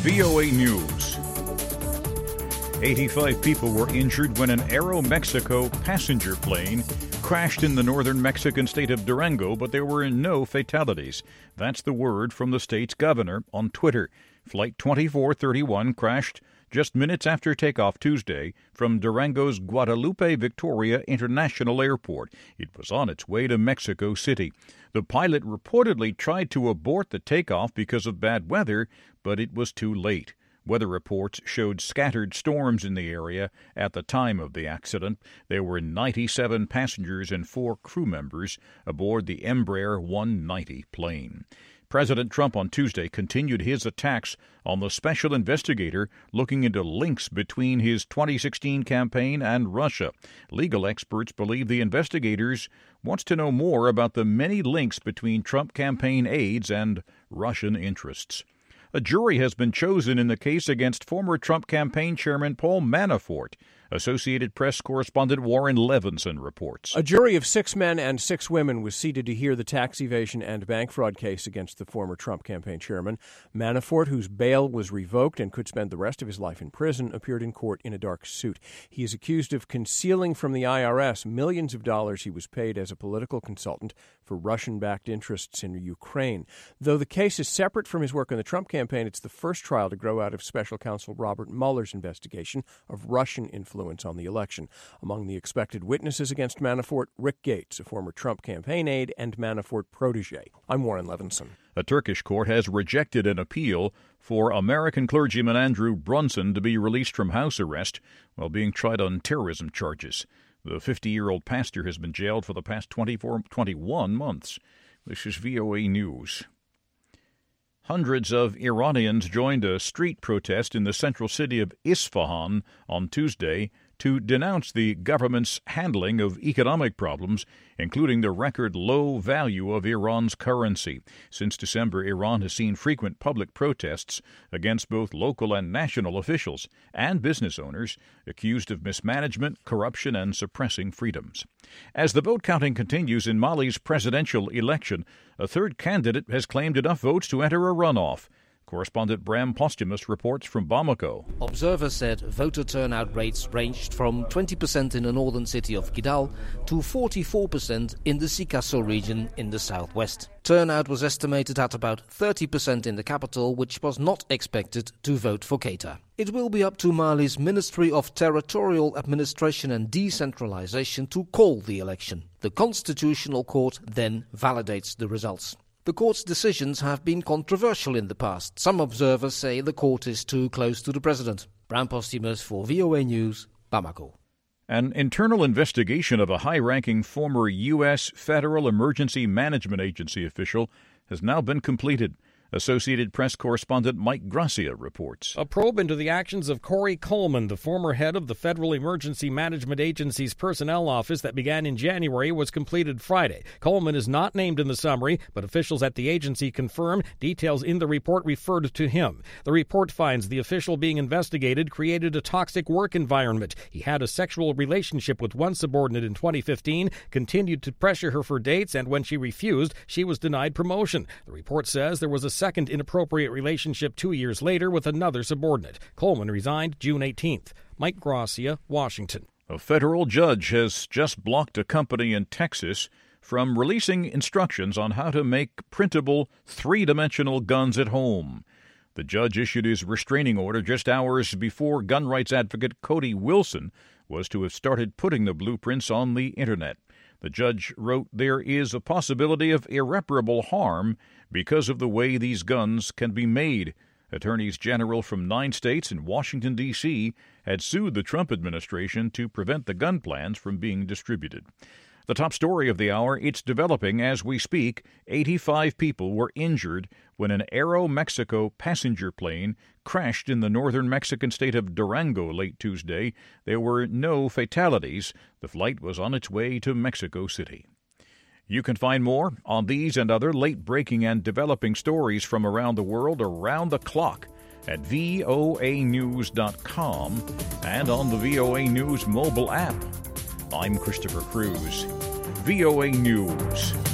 VOA News. 85 people were injured when an Aeromexico passenger plane crashed in the northern Mexican state of Durango, but there were no fatalities. That's the word from the state's governor on Twitter. Flight 2431 crashed just minutes after takeoff Tuesday from Durango's Guadalupe Victoria International Airport. It was on its way to Mexico City. The pilot reportedly tried to abort the takeoff because of bad weather, but it was too late. Weather reports showed scattered storms in the area at the time of the accident. There were 97 passengers and 4 crew members aboard the Embraer 190 plane. President Trump on Tuesday continued his attacks on the special investigator looking into links between his 2016 campaign and Russia. Legal experts believe the investigators wants to know more about the many links between Trump campaign aides and Russian interests. A jury has been chosen in the case against former Trump campaign chairman Paul Manafort. Associated Press correspondent Warren Levinson reports. A jury of 6 men and 6 women was seated to hear the tax evasion and bank fraud case against the former Trump campaign chairman. Manafort, whose bail was revoked and could spend the rest of his life in prison, appeared in court in a dark suit. He is accused of concealing from the IRS millions of dollars he was paid as a political consultant for Russian-backed interests in Ukraine. Though the case is separate from his work in the Trump campaign, it's the first trial to grow out of special counsel Robert Mueller's investigation of Russian influence on the election. Among the expected witnesses against Manafort, Rick Gates, a former Trump campaign aide and Manafort protege. I'm Warren Levinson. A Turkish court has rejected an appeal for American clergyman Andrew Brunson to be released from house arrest while being tried on terrorism charges. The 50-year-old pastor has been jailed for the past 21 months. This is VOA News. Hundreds of Iranians joined a street protest in the central city of Isfahan on Tuesday to denounce the government's handling of economic problems, including the record low value of Iran's currency. Since December, Iran has seen frequent public protests against both local and national officials and business owners accused of mismanagement, corruption, and suppressing freedoms. As the vote counting continues in Mali's presidential election, a third candidate has claimed enough votes to enter a runoff. Correspondent Bram Postumus reports from Bamako. Observers said voter turnout rates ranged from 20% in the northern city of Kidal to 44% in the Sikasso region in the southwest. Turnout was estimated at about 30% in the capital, which was not expected to vote for Keita. It will be up to Mali's Ministry of Territorial Administration and Decentralization to call the election. The Constitutional Court then validates the results. The court's decisions have been controversial in the past. Some observers say the court is too close to the president. Bram Postumus for VOA News, Bamako. An internal investigation of a high-ranking former U.S. Federal Emergency Management Agency official has now been completed. Associated Press correspondent Mike Gracia reports. A probe into the actions of Corey Coleman, the former head of the Federal Emergency Management Agency's personnel office that began in January, was completed Friday. Coleman is not named in the summary, but officials at the agency confirm details in the report referred to him. The report finds the official being investigated created a toxic work environment. He had a sexual relationship with one subordinate in 2015, continued to pressure her for dates, and when she refused, she was denied promotion. The report says there was a second inappropriate relationship 2 years later with another subordinate. Coleman resigned June 18th. Mike Gracia, Washington. A federal judge has just blocked a company in Texas from releasing instructions on how to make printable three-dimensional guns at home. The judge issued his restraining order just hours before gun rights advocate Cody Wilson was to have started putting the blueprints on the Internet. The judge wrote, "There is a possibility of irreparable harm because of the way these guns can be made." Attorneys general from 9 states and Washington, D.C. had sued the Trump administration to prevent the gun plans from being distributed. The top story of the hour, it's developing as we speak. 85 people were injured when an Aeromexico passenger plane crashed in the northern Mexican state of Durango late Tuesday. There were no fatalities. The flight was on its way to Mexico City. You can find more on these and other late-breaking and developing stories from around the world around the clock at voanews.com and on the VOA News mobile app. I'm Christopher Cruz. VOA News.